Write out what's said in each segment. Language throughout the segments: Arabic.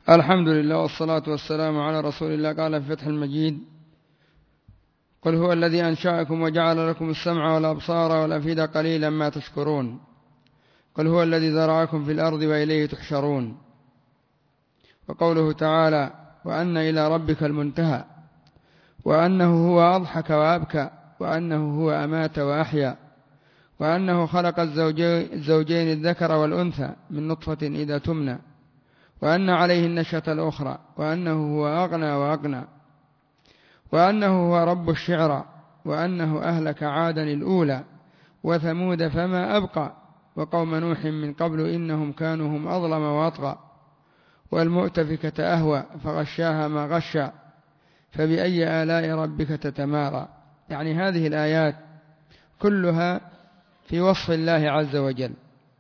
الحمد لله والصلاة والسلام على رسول الله. قال في فتح المجيد: قل هو الذي أنشأكم وجعل لكم السمع والأبصار والأفئدة قليلا ما تشكرون. قل هو الذي ذرأكم في الأرض وإليه تحشرون. وقوله تعالى: وأن إلى ربك المنتهى، وأنه هو أضحك وأبكى، وأنه هو أمات وأحيا، وأنه خلق الزوجين الذكر والأنثى من نطفة إذا تمنى، وأن عليه النشأة الأخرى، وأنه هو أغنى وأقنى، وأنه هو رب الشعرى، وأنه أهلك عادا الأولى وثمود فما أبقى، وقوم نوح من قبل إنهم كانوا هم أظلم وأطغى، والمؤتفكة أهوى فغشاها ما غشى، فبأي آلاء ربك تتمارى. يعني هذه الآيات كلها في وصف الله عز وجل،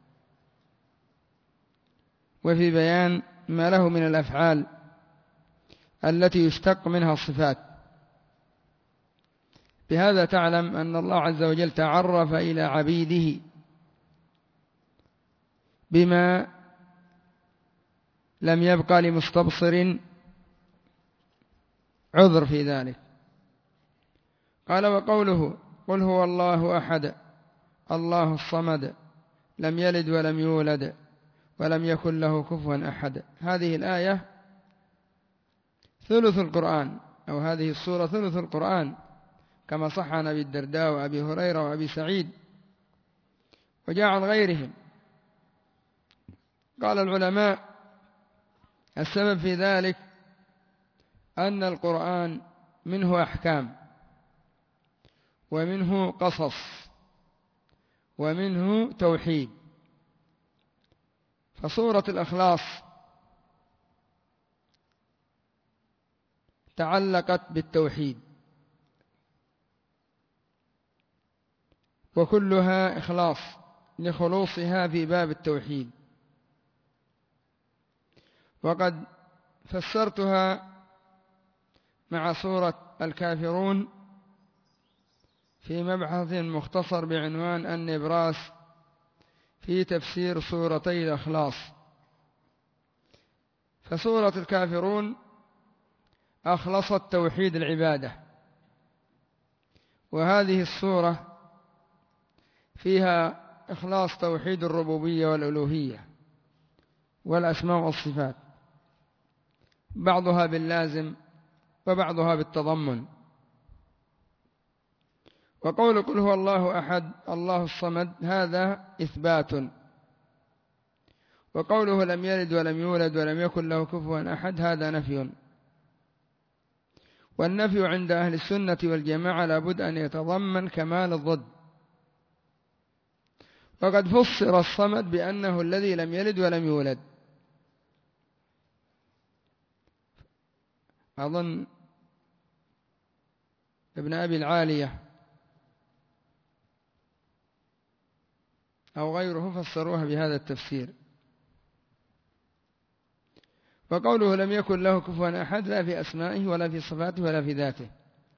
وفي بيان ما له من الأفعال التي يشتق منها الصفات. بهذا تعلم أن الله عز وجل تعرف إلى عبيده بما لم يبقى لمستبصر عذر في ذلك. قال: وقوله: قل هو الله أحد الله الصمد لم يلد ولم يولد ولم يكن له كفوا أحد. هذه الآية ثلث القرآن، أو هذه السورة ثلث القرآن، كما صح عن أبي الدرداء وأبي هريرة وأبي سعيد وجاء عن غيرهم. قال العلماء: السبب في ذلك أن القرآن منه أحكام، ومنه قصص، ومنه توحيد. فسورة الإخلاص تعلقت بالتوحيد، وكلها إخلاص لخلوصها في باب التوحيد. وقد فسرتها مع سورة الكافرون في مبحث مختصر بعنوان النبراس في تفسير سورتي الإخلاص. فسورة الكافرون أخلصت توحيد العبادة، وهذه السورة فيها إخلاص توحيد الربوبية والألوهية والأسماء والصفات، بعضها باللازم وبعضها بالتضمن. وقول قل هو الله أحد الله الصمد هذا إثبات، وقوله لم يلد ولم يولد ولم يكن له كفوا أحد هذا نفي. والنفي عند أهل السنة والجماعة لابد أن يتضمن كمال الضد. وقد فسر الصمد بأنه الذي لم يلد ولم يولد. أظن ابن أبي العالية أو غيره فسروها بهذا التفسير. وقوله لم يكن له كفوا أحد لا في أسمائه ولا في صفاته ولا في ذاته.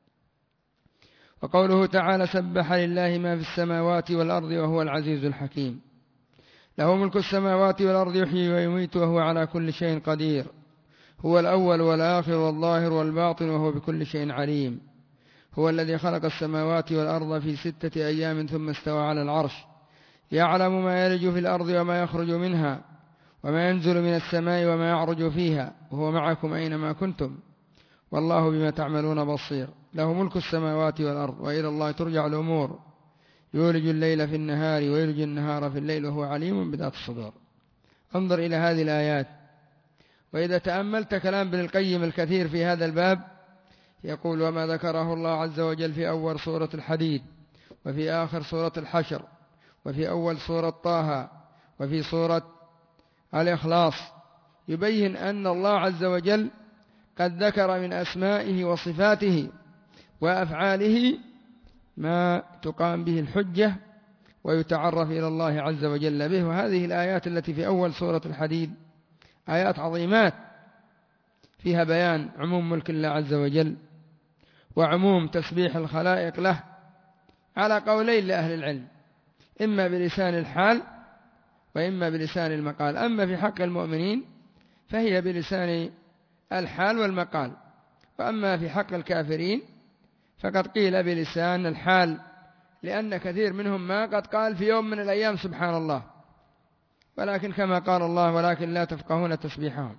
وقوله تعالى: سبح لله ما في السماوات والأرض وهو العزيز الحكيم. له ملك السماوات والأرض يحيي ويميت وهو على كل شيء قدير. هو الأول والآخر والظاهر والباطن وهو بكل شيء عليم. هو الذي خلق السماوات والأرض في 6 أيام ثم استوى على العرش. يعلم ما يلج في الأرض وما يخرج منها وما ينزل من السماء وما يعرج فيها وهو معكم أينما كنتم والله بما تعملون بصير. له ملك السماوات والأرض وإلى الله ترجع الأمور. يولج الليل في النهار ويولج النهار في الليل وهو عليم بذات الصدور. انظر إلى هذه الآيات. وإذا تأملت كلام ابن القيم الكثير في هذا الباب يقول: وما ذكره الله عز وجل في أول سورة الحديد، وفي آخر سورة الحشر، وفي أول سورة طه، وفي سورة الإخلاص، يبين أن الله عز وجل قد ذكر من أسمائه وصفاته وأفعاله ما تقام به الحجة ويتعرف إلى الله عز وجل به. وهذه الآيات التي في أول سورة الحديد آيات عظيمات فيها بيان عموم ملك الله عز وجل وعموم تسبيح الخلائق له على قولين لأهل العلم، إما بلسان الحال وإما بلسان المقال. أما في حق المؤمنين فهي بلسان الحال والمقال. وأما في حق الكافرين فقد قيل بلسان الحال، لأن كثير منهم ما قد قال في يوم من الأيام سبحان الله، ولكن كما قال الله ولكن لا تفقهون تسبيحهم.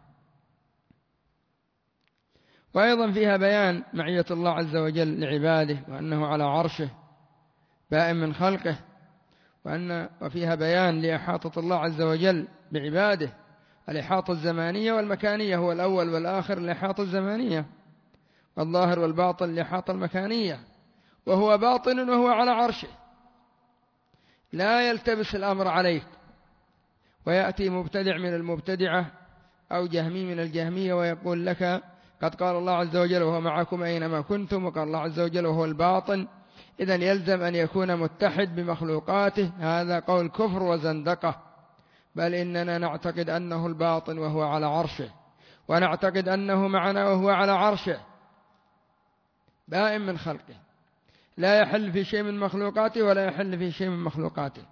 وأيضا فيها بيان معية الله عز وجل لعباده، وأنه على عرشه بائن من خلقه، وفيها بيان لإحاطة الله عز وجل بعباده، الإحاطة الزمانية والمكانية، هو الأول والآخر الإحاطة الزمانية، والظاهر والباطن الإحاطة المكانية، وهو باطن وهو على عرشه، لا يلتبس الأمر عليك. ويأتي مبتدع من المبتدعة أو جهمي من الجهمية ويقول لك قد قال الله عز وجل وهو معكم أينما كنتم، وقال الله عز وجل وهو الباطن، إذن يلزم أن يكون متحد بمخلوقاته. هذا قول كفر وزندقة، بل إننا نعتقد أنه الباطن وهو على عرشه، ونعتقد أنه معنا وهو على عرشه بائن من خلقه، لا يحل في شيء من مخلوقاته ولا يحل في شيء من مخلوقاته.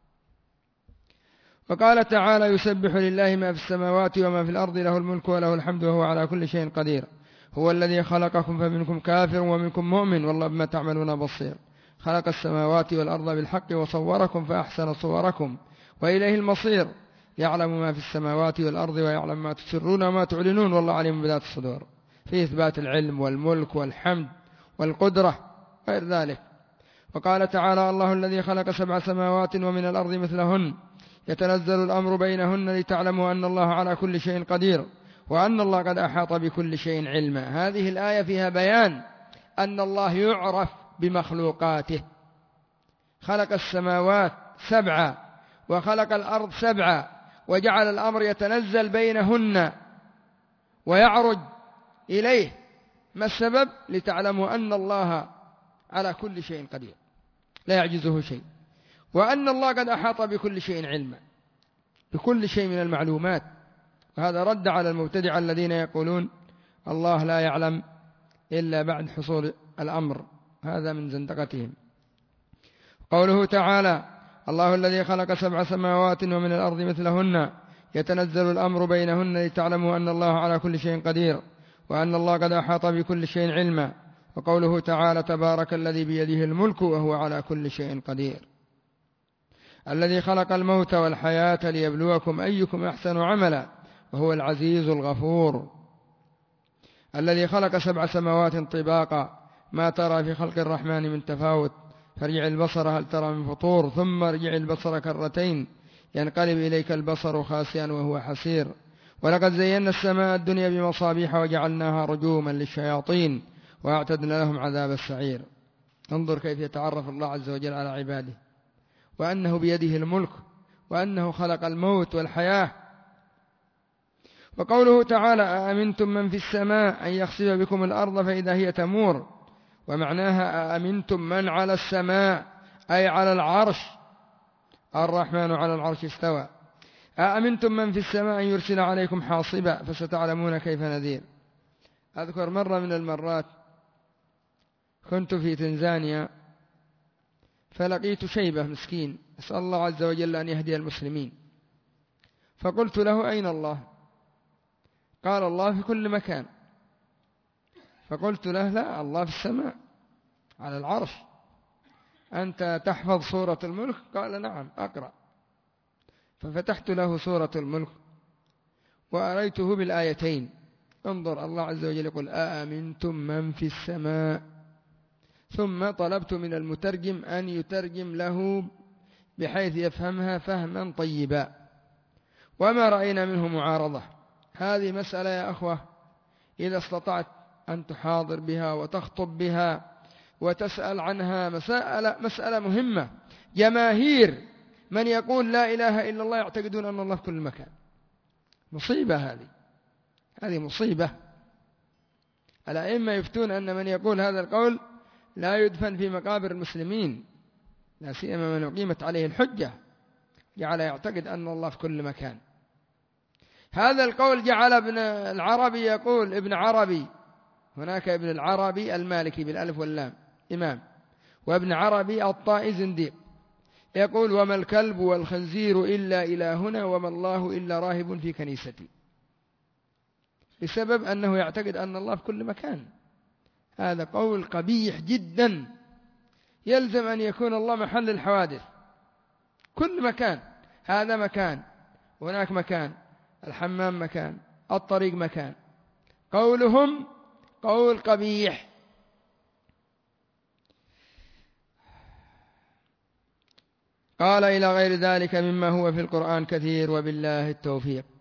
وقال تعالى يسبح لله ما في السماوات وما في الأرض له الملك وله الحمد وهو على كل شيء قدير، هو الذي خلقكم فمنكم كافر ومنكم مؤمن والله بما تعملون بصير، خلق السماوات والأرض بالحق وصوركم فأحسن صوركم وإليه المصير، يعلم ما في السماوات والأرض ويعلم ما تسرون وما تعلنون والله عليم بذات الصدور، في إثبات العلم والملك والحمد والقدرة غير ذلك. وقال تعالى الله الذي خلق 7 سماوات ومن الأرض مثلهن يتنزل الأمر بينهن لتعلموا أن الله على كل شيء قدير وأن الله قد أحاط بكل شيء علما. هذه الآية فيها بيان أن الله يعرف بمخلوقاته، خلق السماوات 7 وخلق الأرض 7 وجعل الأمر يتنزل بينهن ويعرج إليه. ما السبب؟ لتعلموا أن الله على كل شيء قدير لا يعجزه شيء، وأن الله قد أحاط بكل شيء علما، بكل شيء من المعلومات. وهذا رد على المبتدع الذين يقولون الله لا يعلم إلا بعد حصول الأمر، هذا من زندقتهم. قوله تعالى الله الذي خلق 7 سماوات ومن الأرض مثلهن يتنزل الأمر بينهن لتعلموا أن الله على كل شيء قدير وأن الله قد أحاط بكل شيء علما. وقوله تعالى تبارك الذي بيده الملك وهو على كل شيء قدير، الذي خلق الموت والحياة ليبلوكم أيكم أحسن عملا وهو العزيز الغفور، الذي خلق 7 سماوات طباقا ما ترى في خلق الرحمن من تفاوت فارجع البصر هل ترى من فطور ثم ارجع البصر كرتين ينقلب إليك البصر خاسئا وهو حسير، ولقد زينا السماء الدنيا بمصابيح وجعلناها رجوما للشياطين وأعتدنا لهم عذاب السعير. انظر كيف يتعرف الله عز وجل على عباده، وأنه بيده الملك، وأنه خلق الموت والحياة. وقوله تعالى أأمنتم من في السماء أن يخسف بكم الأرض فإذا هي تمور، ومعناها أأمنتم من على السماء أي على العرش، الرحمن على العرش استوى. أأمنتم من في السماء أن يرسل عليكم حاصبا فستعلمون كيف نذير. أذكر مرة من المرات كنت في تنزانيا فلقيت شيبة مسكين أسأل الله عز وجل أن يهدي المسلمين، فقلت له أين الله؟ قال الله في كل مكان. فقلت له لا، الله في السماء على العرش. أنت تحفظ سورة الملك؟ قال نعم أقرأ. ففتحت له سورة الملك وأريته بالآيتين. انظر الله عز وجل يقول أأمنتم من في السماء، ثم طلبت من المترجم أن يترجم له بحيث يفهمها فهما طيبا، وما رأينا منه معارضة. هذه مسألة يا أخوة إذا استطعت أن تحاضر بها وتخطب بها وتسأل عنها، مسألة مهمة. جماهير من يقول لا إله إلا الله يعتقدون أن الله في كل مكان. مصيبة هذه مصيبة. الأئمة يفتون أن من يقول هذا القول لا يدفن في مقابر المسلمين، لا سيما من أقيمت عليه الحجة، جعل يعتقد أن الله في كل مكان. هذا القول جعل ابن العربي يقول، ابن عربي، هناك ابن العربي المالكي بالألف واللام إمام، وابن عربي الطائي زنديق، يقول وما الكلب والخنزير إلا إلهنا وما الله إلا راهب في كنيستي. بسبب أنه يعتقد أن الله في كل مكان. هذا قول قبيح جدا. يلزم أن يكون الله محل الحوادث، كل مكان. هذا مكان، هناك مكان، الحمام مكان، الطريق مكان. قولهم قول قبيح. قال إلى غير ذلك مما هو في القرآن كثير، وبالله التوفيق.